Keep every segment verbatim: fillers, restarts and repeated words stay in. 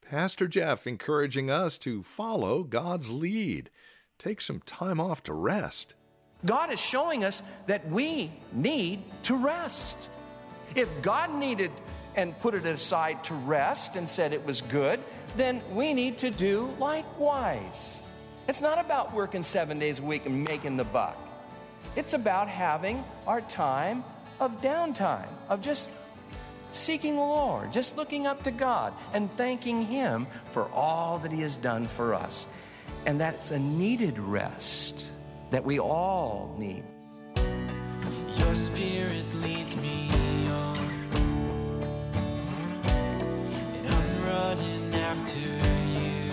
Pastor Jeff encouraging us to follow God's lead. Take some time off to rest. God is showing us that we need to rest. If God needed and put it aside to rest and said it was good, then we need to do likewise. It's not about working seven days a week and making the buck. It's about having our time of downtime, of just seeking the Lord, just looking up to God and thanking Him for all that He has done for us. And that's a needed rest that we all need. Your Spirit leads me on, and I'm running after you.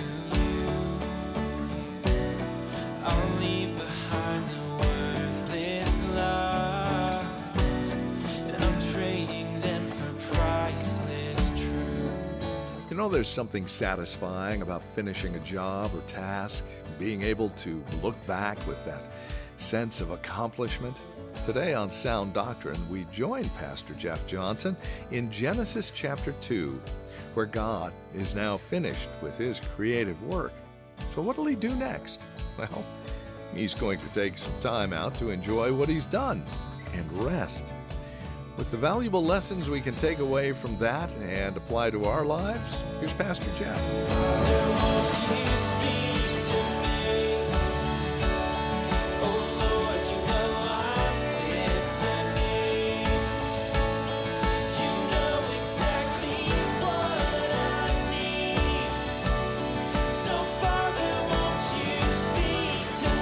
I'll leave behind the worthless lies, and I'm trading them for priceless truth. You know, there's something satisfying about finishing a job or task, being able to look back with that sense of accomplishment. Today on Sound Doctrine, we join Pastor Jeff Johnson in Genesis chapter two, where God is now finished with His creative work. So what will He do next? Well, He's going to take some time out to enjoy what He's done and rest. With the valuable lessons we can take away from that and apply to our lives, here's Pastor Jeff. Father, won't you speak to me? Oh Lord, you know I'm listening. You know exactly what I need. So Father, won't you speak to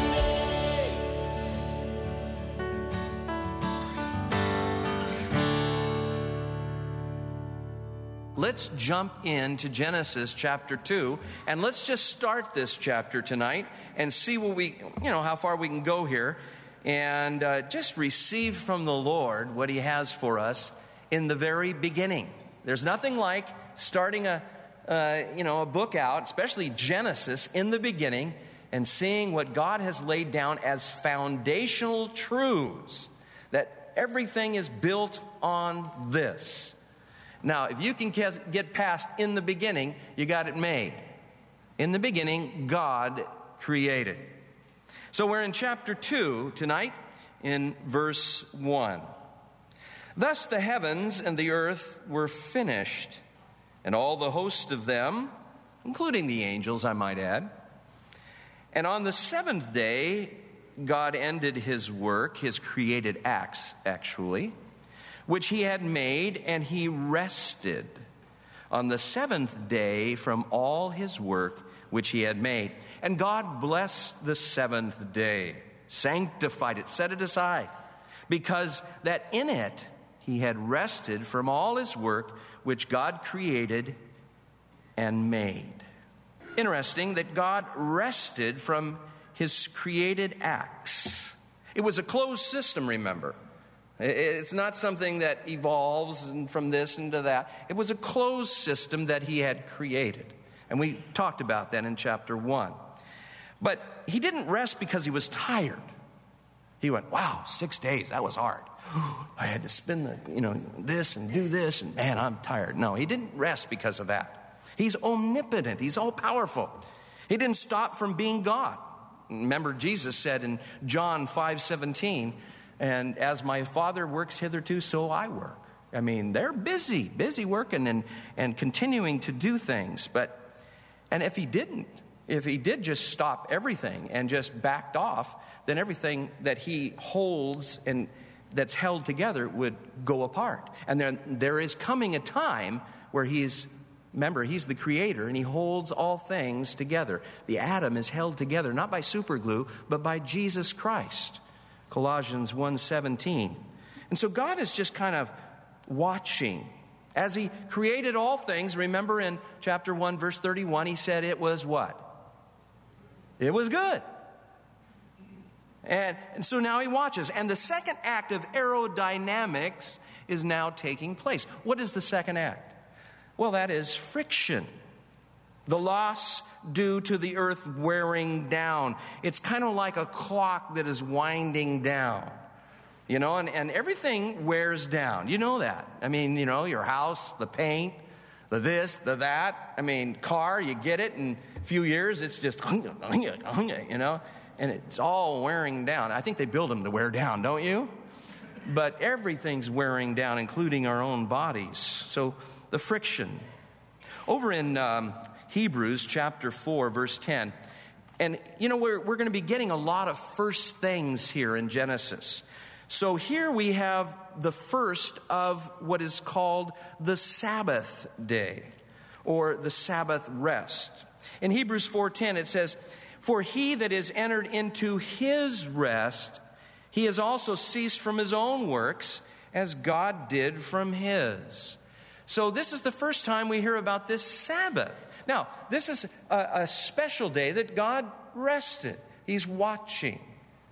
me? Let's jump into Genesis chapter two, and let's just start this chapter tonight and see what we, you know, how far we can go here, and uh, just receive from the Lord what He has for us in the very beginning. There's nothing like starting a, uh, you know, a book out, especially Genesis, in the beginning, and seeing what God has laid down as foundational truths, that everything is built on this. Now, if you can get past in the beginning, you got it made. In the beginning, God created. So we're in chapter two tonight, in verse one. Thus the heavens and the earth were finished, and all the host of them, including the angels, I might add. And on the seventh day, God ended His work, His created acts, actually, which He had made, and He rested on the seventh day from all His work which He had made. And God blessed the seventh day, sanctified it, set it aside, because that in it He had rested from all His work which God created and made. Interesting that God rested from His created acts. It was a closed system, remember. It's not something that evolves from this into that. It was a closed system that He had created. And we talked about that in chapter one. But He didn't rest because He was tired. He went, wow, six days, that was hard. I had to spin the, you know, this and do this, and man, I'm tired. No, He didn't rest because of that. He's omnipotent. He's all powerful. He didn't stop from being God. Remember, Jesus said in John five seventeen, and as my Father works hitherto, so I work. I mean, they're busy, busy working and, and continuing to do things. But, and if He didn't, if He did just stop everything and just backed off, then everything that He holds and that's held together would go apart. And then there is coming a time where He's, remember, He's the Creator and He holds all things together. The atom is held together, not by super glue, but by Jesus Christ. Colossians one seventeen. And so God is just kind of watching. As He created all things, remember in chapter one, verse thirty-one, He said it was what? It was good. And, and so now He watches. And the second act of aerodynamics is now taking place. What is the second act? Well, that is friction. The loss due to the earth wearing down. It's kind of like a clock that is winding down. You know, and, and everything wears down. You know that. I mean, you know, your house, the paint, the this, the that. I mean, car, you get it in a few years, it's just, you know, and it's all wearing down. I think they build them to wear down, don't you? But everything's wearing down, including our own bodies. So the friction. Over in um, Hebrews chapter four, verse ten, and you know, we're, we're going to be getting a lot of first things here in Genesis. So here we have the first of what is called the Sabbath day, or the Sabbath rest. In Hebrews four ten it says, "For he that is entered into his rest, he has also ceased from his own works, as God did from his." So this is the first time we hear about this Sabbath. Now, this is a, a special day that God rested. He's watching.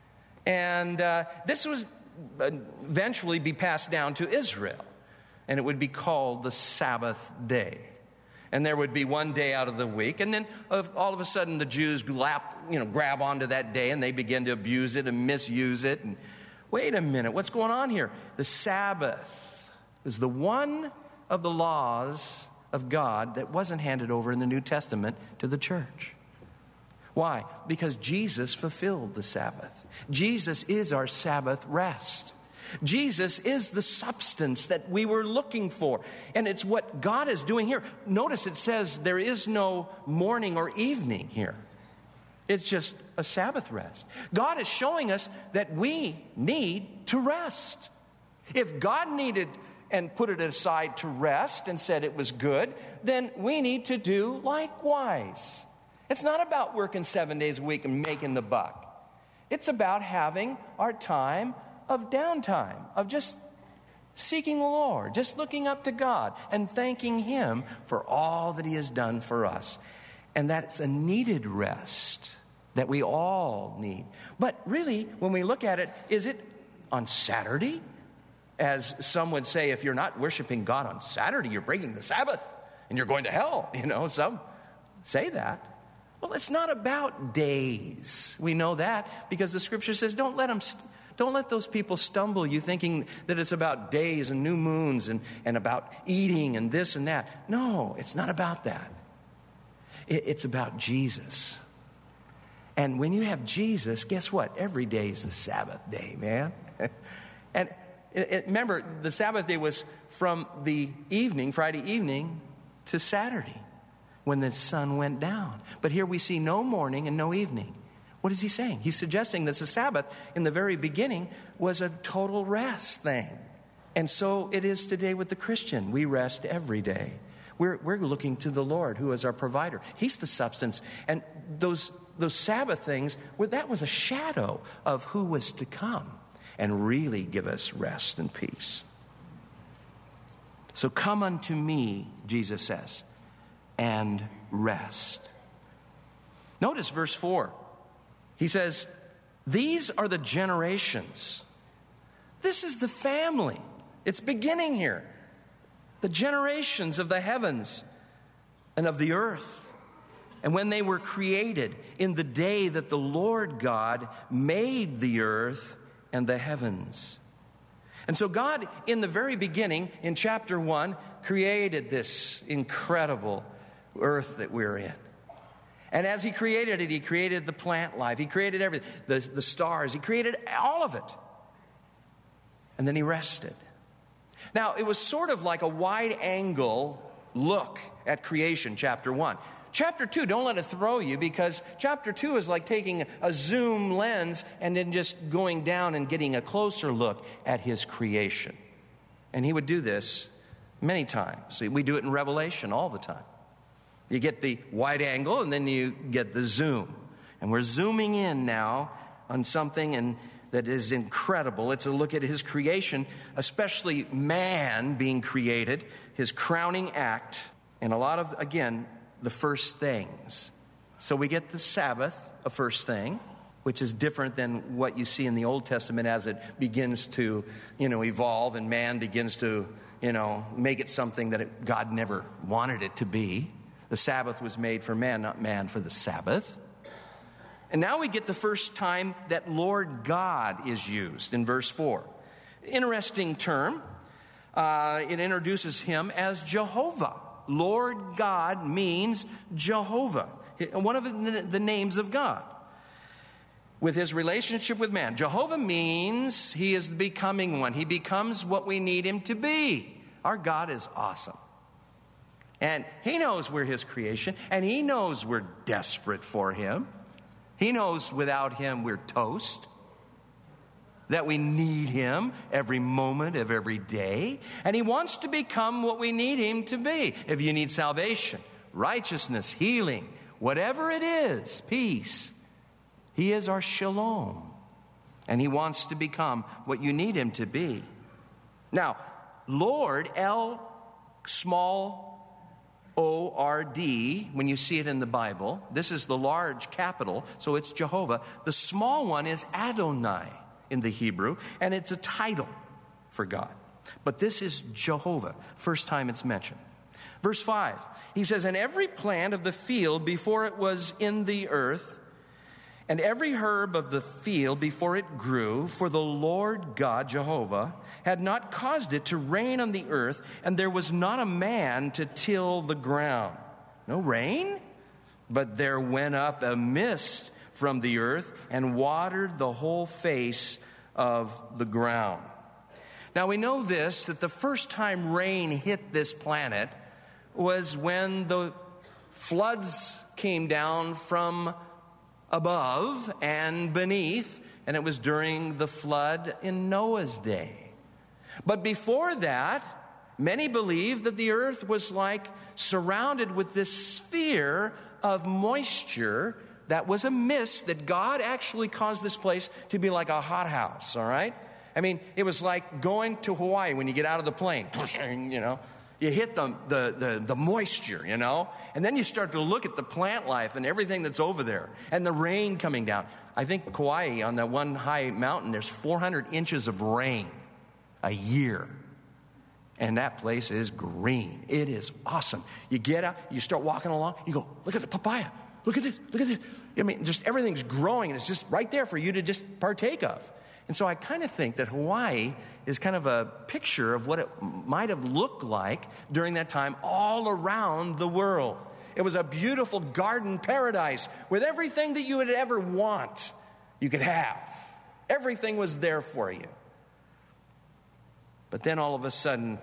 And uh, this would eventually be passed down to Israel. And it would be called the Sabbath day. And there would be one day out of the week. And then uh, all of a sudden the Jews lap, you know, grab onto that day and they begin to abuse it and misuse it. And wait a minute, what's going on here? The Sabbath is the one of the laws of God that wasn't handed over in the New Testament to the church. Why? Because Jesus fulfilled the Sabbath. Jesus is our Sabbath rest. Jesus is the substance that we were looking for. And it's what God is doing here. Notice it says there is no morning or evening here. It's just a Sabbath rest. God is showing us that we need to rest. If God needed and put it aside to rest and said it was good, then we need to do likewise. It's not about working seven days a week and making the buck. It's about having our time of downtime, of just seeking the Lord, just looking up to God and thanking Him for all that He has done for us. And that's a needed rest that we all need. But really, when we look at it, is it on Saturday? As some would say, if you're not worshiping God on Saturday, you're breaking the Sabbath and you're going to hell. You know, some say that. Well, it's not about days. We know that because the Scripture says, don't let them, don't let those people stumble you thinking that it's about days and new moons and, and about eating and this and that. No, it's not about that. It, it's about Jesus. And when you have Jesus, guess what? Every day is the Sabbath day, man. And it, it, remember, the Sabbath day was from the evening, Friday evening, to Saturday, when the sun went down. But here we see no morning and no evening. What is he saying? He's suggesting that the Sabbath in the very beginning was a total rest thing. And so it is today with the Christian. We rest every day. We're, we're looking to the Lord, who is our provider. He's the substance. And those, those Sabbath things, well, that was a shadow of who was to come and really give us rest and peace. So come unto me, Jesus says, and rest. Notice verse four. He says, these are the generations. This is the family. It's beginning here. The generations of the heavens and of the earth. And when they were created in the day that the Lord God made the earth and the heavens. And so God, in the very beginning, in chapter one, created this incredible earth that we're in. And as He created it, He created the plant life. He created everything, the, the stars. He created all of it. And then He rested. Now, it was sort of like a wide-angle look at creation, chapter one. Chapter two, don't let it throw you, because chapter two is like taking a zoom lens and then just going down and getting a closer look at His creation. And He would do this many times. We do it in Revelation all the time. You get the wide angle and then you get the zoom. And we're zooming in now on something and that is incredible. It's a look at His creation, especially man being created, His crowning act, and a lot of, again, the first things. So we get the Sabbath, a first thing, which is different than what you see in the Old Testament as it begins to, you know, evolve and man begins to, you know, make it something that it, God never wanted it to be. The Sabbath was made for man, not man for the Sabbath. And now we get the first time that Lord God is used in verse four. Interesting term. Uh, it introduces Him as Jehovah. Lord God means Jehovah, one of the names of God. With his relationship with man, Jehovah means he is the becoming one. He becomes what we need him to be. Our God is awesome. And he knows we're his creation, and he knows we're desperate for him. He knows without him we're toast, that we need him every moment of every day. And he wants to become what we need him to be. If you need salvation, righteousness, healing, whatever it is, peace, he is our shalom. And he wants to become what you need him to be. Now, Lord, L, small O R D, when you see it in the Bible, this is the large capital, so it's Jehovah. The small one is Adonai in the Hebrew, and it's a title for God. But this is Jehovah, first time it's mentioned. Verse five, he says, and every plant of the field before it was in the earth, and every herb of the field before it grew, for the Lord God, Jehovah, had not caused it to rain on the earth, and there was not a man to till the ground. No rain, but there went up a mist from the earth and watered the whole face of the ground. Now we know this, that the first time rain hit this planet was when the floods came down from above and beneath, and it was during the flood in Noah's day. But before that, many believed that the earth was like surrounded with this sphere of moisture that was a mist, that God actually caused this place to be like a hothouse, all right? I mean, it was like going to Hawaii when you get out of the plane, you know. You hit the, the, the, the moisture, you know, and then you start to look at the plant life and everything that's over there, and the rain coming down. I think Kauai, on that one high mountain, there's four hundred inches of rain a year. And that place is green. It is awesome. You get out, you start walking along, you go, look at the papaya. Look at this, look at this. I mean, just everything's growing, and it's just right there for you to just partake of. And so I kind of think that Hawaii is kind of a picture of what it might have looked like during that time all around the world. It was a beautiful garden paradise with everything that you would ever want, you could have. Everything was there for you. But then all of a sudden,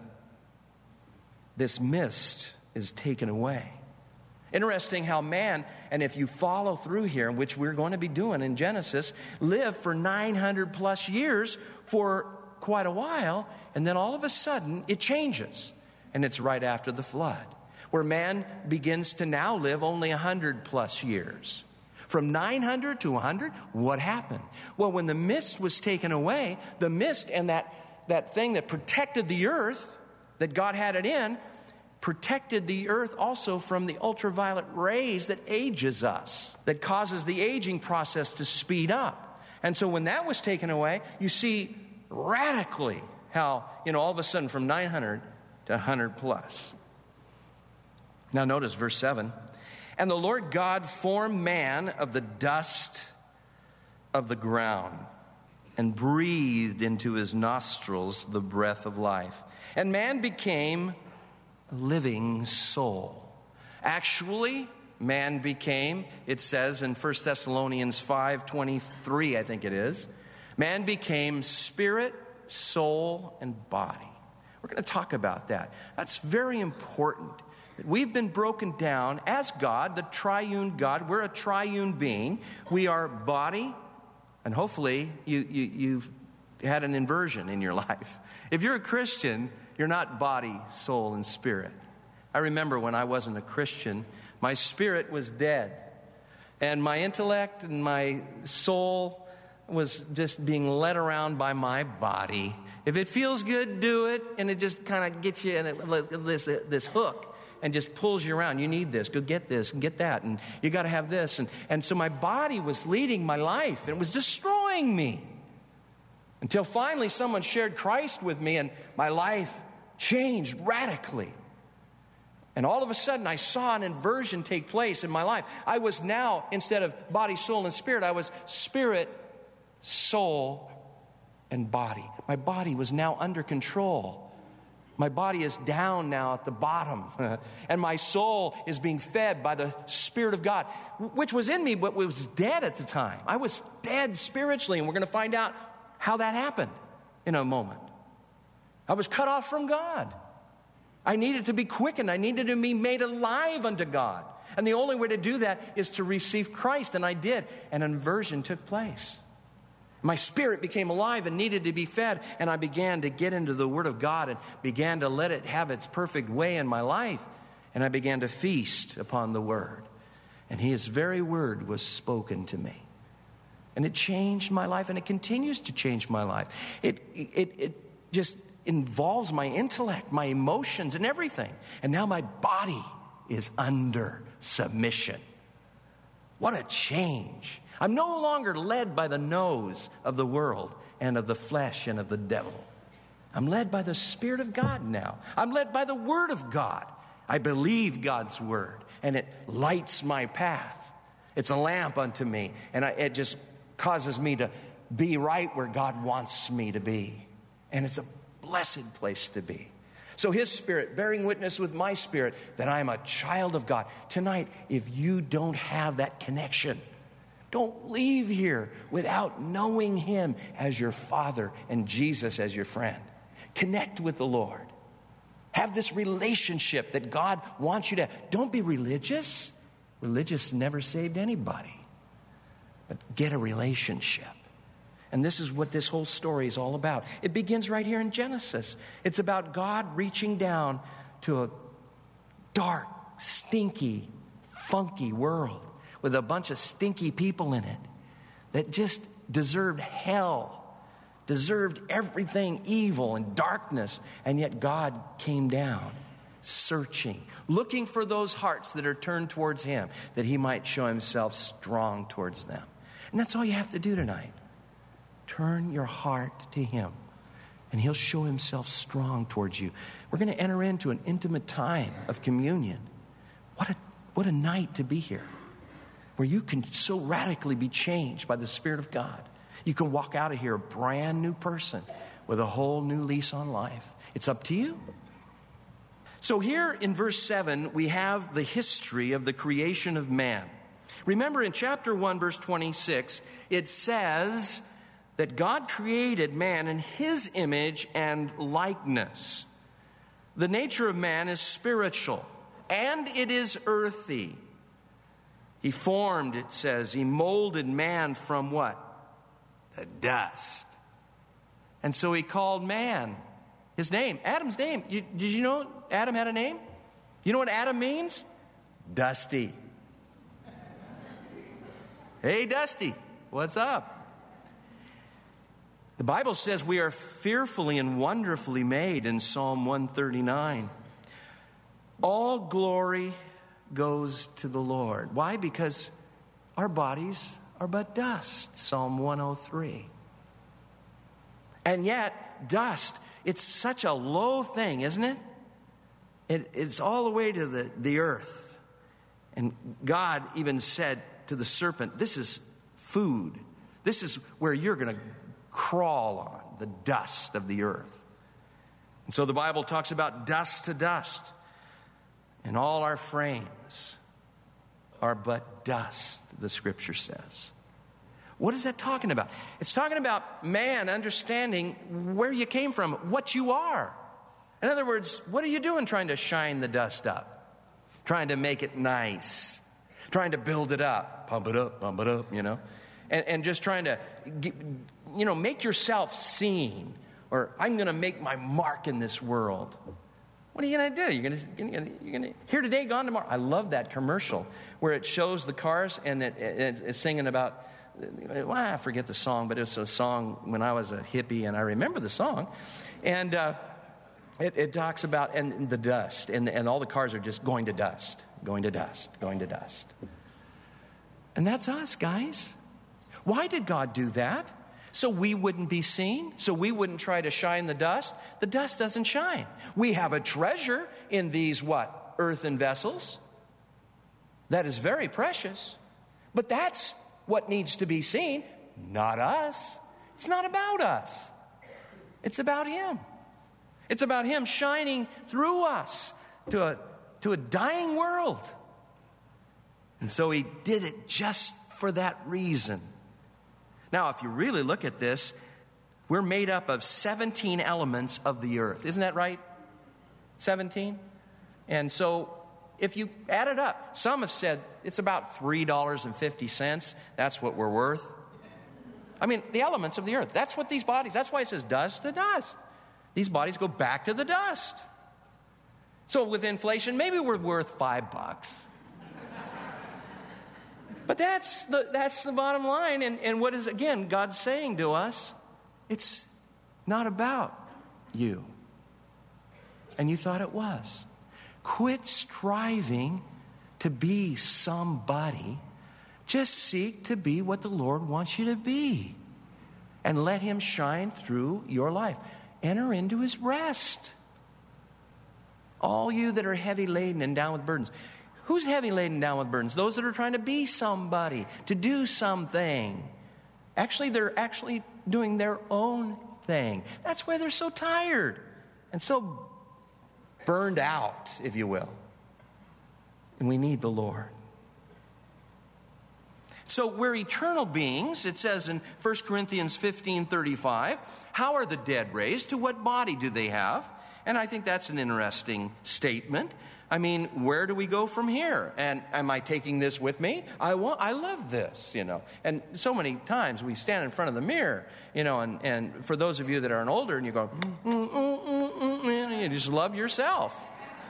this mist is taken away. Interesting how man, and if you follow through here, which we're going to be doing in Genesis, lived for nine hundred plus years for quite a while, and then all of a sudden it changes. And it's right after the flood, where man begins to now live only one hundred plus years. From nine hundred to one hundred, what happened? Well, when the mist was taken away, the mist and that, that thing that protected the earth, that God had it in, protected the earth also from the ultraviolet rays that ages us, that causes the aging process to speed up. And so when that was taken away, you see radically how, you know, all of a sudden from nine hundred to one hundred plus. Now notice verse seven. And the Lord God formed man of the dust of the ground and breathed into his nostrils the breath of life. And man became a living soul. Actually, man became, it says in First Thessalonians five twenty-three, I think it is, man became spirit, soul, and body. We're going to talk about that. That's very important. We've been broken down as God, the triune God. We're a triune being. We are body, and hopefully you, you, you've had an inversion in your life. If you're a Christian, you're not body, soul, and spirit. I remember when I wasn't a Christian, my spirit was dead. And my intellect and my soul was just being led around by my body. If it feels good, do it. And it just kind of gets you in a, this, this hook and just pulls you around. You need this. Go get this and get that. And you got to have this. And, and so my body was leading my life. And it was destroying me. Until finally someone shared Christ with me and my life changed radically. And all of a sudden I saw an inversion take place in my life. I was now, instead of body, soul, and spirit, I was spirit, soul, and body. My body was now under control My body is down now at the bottom, and my soul is being fed by the Spirit of God, which was in me but was dead at the time. I was dead spiritually, and we're going to find out how that happened in a moment. I was cut off from God. I needed to be quickened. I needed to be made alive unto God. And the only way to do that is to receive Christ, and I did, and an inversion took place. My spirit became alive and needed to be fed, and I began to get into the Word of God and began to let it have its perfect way in my life. And I began to feast upon the Word. And His very Word was spoken to me. And it changed my life, and it continues to change my life. It, it, it just involves my intellect, my emotions, and everything. And now my body is under submission. What a change. I'm no longer led by the nose of the world and of the flesh and of the devil. I'm led by the Spirit of God now. I'm led by the Word of God. I believe God's Word, and it lights my path. It's a lamp unto me, and I, it just causes me to be right where God wants me to be. And it's a blessed place to be. So His Spirit bearing witness with my spirit that I am a child of God. Tonight, if you don't have that connection, don't leave here without knowing Him as your Father and Jesus as your friend. Connect with the Lord. Have this relationship that God wants you to have. Don't be religious. Religious never saved anybody. But get a relationship. And this is what this whole story is all about. It begins right here in Genesis. It's about God reaching down to a dark, stinky, funky world with a bunch of stinky people in it that just deserved hell, deserved everything evil and darkness. And yet God came down, searching, looking for those hearts that are turned towards Him, that He might show Himself strong towards them. And that's all you have to do tonight. Turn your heart to Him, and He'll show Himself strong towards you. We're going to enter into an intimate time of communion. What a, what a night to be here, where you can so radically be changed by the Spirit of God. You can walk out of here a brand new person with a whole new lease on life. It's up to you. So here in verse seven, we have the history of the creation of man. Remember in chapter one, verse twenty-six, it says that God created man in His image and likeness. The nature of man is spiritual, and it is earthy. He formed, it says, He molded man from what? The dust. And so He called man, his name, Adam's name. You, did you know Adam had a name? You know what Adam means? Dusty. Hey, Dusty, what's up? The Bible says we are fearfully and wonderfully made in Psalm one thirty-nine. All glory goes to the Lord. Why? Because our bodies are but dust, Psalm one oh three. And yet, dust, it's such a low thing, isn't it? it it's all the way to the, the earth. And God even said to the serpent, this is food. This is where you're going to crawl on, the dust of the earth. And so the Bible talks about dust to dust. And all our frames are but dust, the Scripture says. What is that talking about? It's talking about man understanding where you came from, what you are. In other words, what are you doing trying to shine the dust up? Trying to make it nice. Trying to build it up. Pump it up, pump it up, you know. And, and just trying to, get, you know, make yourself seen. Or I'm going to make my mark in this world. What are you going to do? You're going to, you're going to, here today, gone tomorrow. I love that commercial where it shows the cars and it, it, it's singing about, well, I forget the song, but it's a song when I was a hippie, and I remember the song. And uh, it, it talks about and the dust, and, and all the cars are just going to dust, going to dust, going to dust. And that's us, guys. Why did God do that? So we wouldn't be seen? So we wouldn't try to shine the dust? The dust doesn't shine. We have a treasure in these, what? Earthen vessels. That is very precious. But that's what needs to be seen, not us. It's not about us. It's about Him. It's about him shining through us to a, to a dying world. And so he did it just for that reason. Now, if you really look at this, we're made up of seventeen elements of the earth. Isn't that right? seventeen? And so if you add it up, some have said it's about three dollars and fifty cents. That's what we're worth. I mean, the elements of the earth. That's what these bodies, that's why it says dust to dust. These bodies go back to the dust. So with inflation, maybe we're worth five bucks. But that's the, that's the bottom line. And, and what is, again, God saying to us, it's not about you. And you thought it was. Quit striving to be somebody. Just seek to be what the Lord wants you to be. And let him shine through your life. Enter into his rest. All you that are heavy laden and down with burdens. Who's heavy laden down with burdens? Those that are trying to be somebody, to do something. Actually, they're actually doing their own thing. That's why they're so tired and so burned out, if you will. And we need the Lord. So we're eternal beings. It says in First Corinthians fifteen thirty-five, how are the dead raised? To what body do they have? And I think that's an interesting statement. I mean, where do we go from here? And am I taking this with me? I want, I love this, you know. And so many times we stand in front of the mirror, you know, and, and for those of you that are older and you go, mm, mm, mm, mm, mm, and you just love yourself.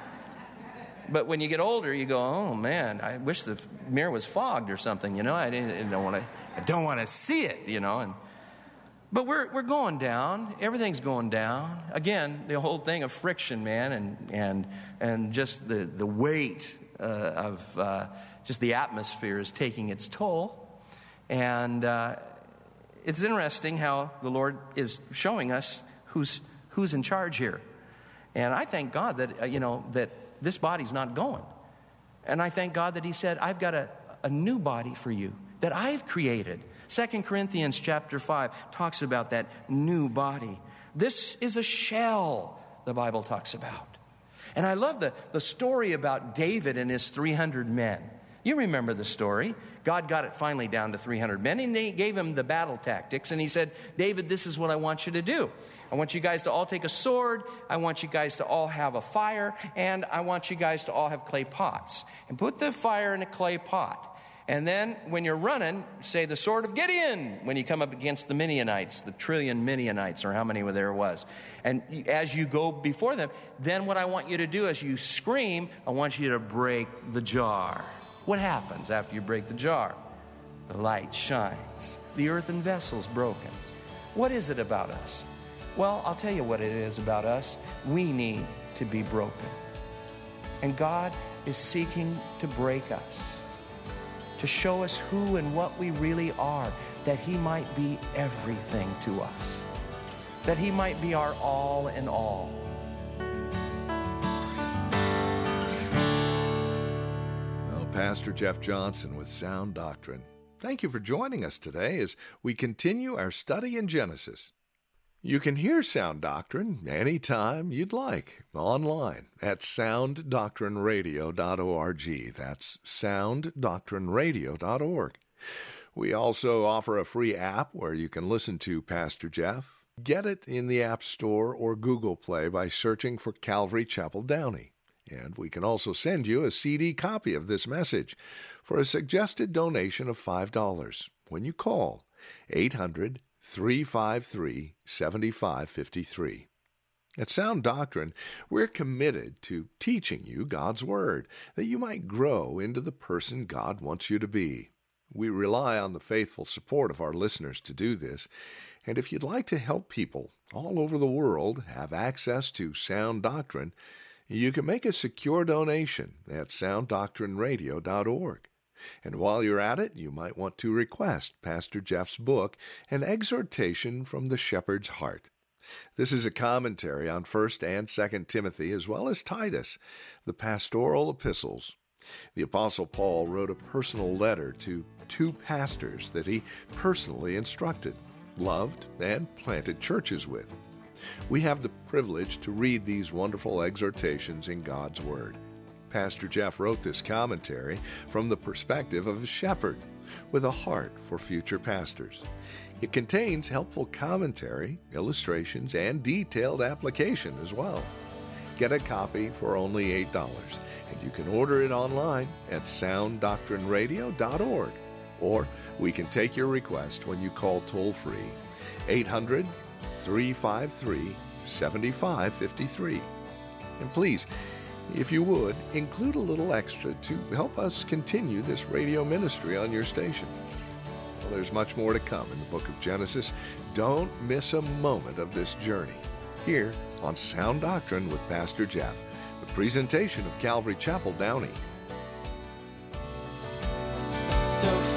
But when you get older, you go, oh man, I wish the mirror was fogged or something, you know. I, didn't, I don't want to, I don't want to see it, you know. And But we're we're going down. Everything's going down. Again, the whole thing of friction, man, and and and just the the weight uh, of uh, just the atmosphere is taking its toll. And uh, it's interesting how the Lord is showing us who's who's in charge here. And I thank God that uh, you know that this body's not going. And I thank God that He said, "I've got a a new body for you that I've created." Second Corinthians chapter five talks about that new body. This is a shell, the Bible talks about. And I love the, the story about David and his three hundred men. You remember the story. God got it finally down to three hundred men, and He gave him the battle tactics. And He said, David, this is what I want you to do. I want you guys to all take a sword. I want you guys to all have a fire. And I want you guys to all have clay pots. And put the fire in a clay pot. And then when you're running, say the sword of Gideon when you come up against the Midianites, the trillion Midianites, or how many there was. And as you go before them, then what I want you to do as you scream, I want you to break the jar. What happens after you break the jar? The light shines. The earthen vessel's broken. What is it about us? Well, I'll tell you what it is about us. We need to be broken. And God is seeking to break us, to show us who and what we really are, that He might be everything to us, that He might be our all in all. Well, Pastor Jeff Johnson with Sound Doctrine. Thank you for joining us today as we continue our study in Genesis. You can hear Sound Doctrine anytime you'd like, online at sound doctrine radio dot org. That's sound doctrine radio dot org. We also offer a free app where you can listen to Pastor Jeff. Get it in the App Store or Google Play by searching for Calvary Chapel Downey. And we can also send you a C D copy of this message for a suggested donation of five dollars when you call eight hundred, three five three, seven five five three. At Sound Doctrine, we're committed to teaching you God's Word, that you might grow into the person God wants you to be. We rely on the faithful support of our listeners to do this, and if you'd like to help people all over the world have access to Sound Doctrine, you can make a secure donation at sound doctrine radio dot org. And while you're at it, you might want to request Pastor Jeff's book, An Exhortation from the Shepherd's Heart. This is a commentary on First and Second Timothy, as well as Titus, the pastoral epistles. The Apostle Paul wrote a personal letter to two pastors that he personally instructed, loved, and planted churches with. We have the privilege to read these wonderful exhortations in God's Word. Pastor Jeff wrote this commentary from the perspective of a shepherd with a heart for future pastors. It contains helpful commentary, illustrations, and detailed application as well. Get a copy for only eight dollars, and you can order it online at sound doctrine radio dot org, or we can take your request when you call toll-free eight hundred, three five three, seven five five three. And please, if you would, include a little extra to help us continue this radio ministry on your station. Well, there's much more to come in the book of Genesis. Don't miss a moment of this journey here on Sound Doctrine with Pastor Jeff, the presentation of Calvary Chapel, Downey. So